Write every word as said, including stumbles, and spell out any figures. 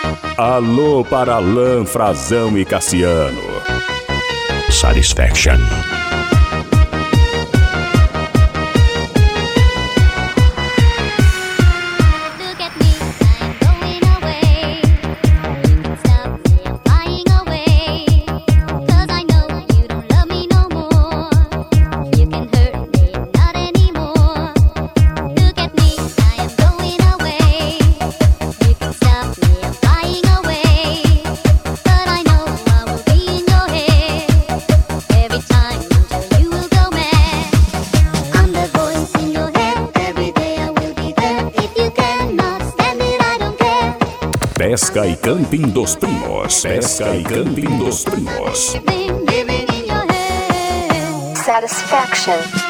Alô para Alain, Frazão e Cassiano. Satisfaction. Pesca e Camping dos Primos. Pesca e Camping dos Primos. Satisfaction.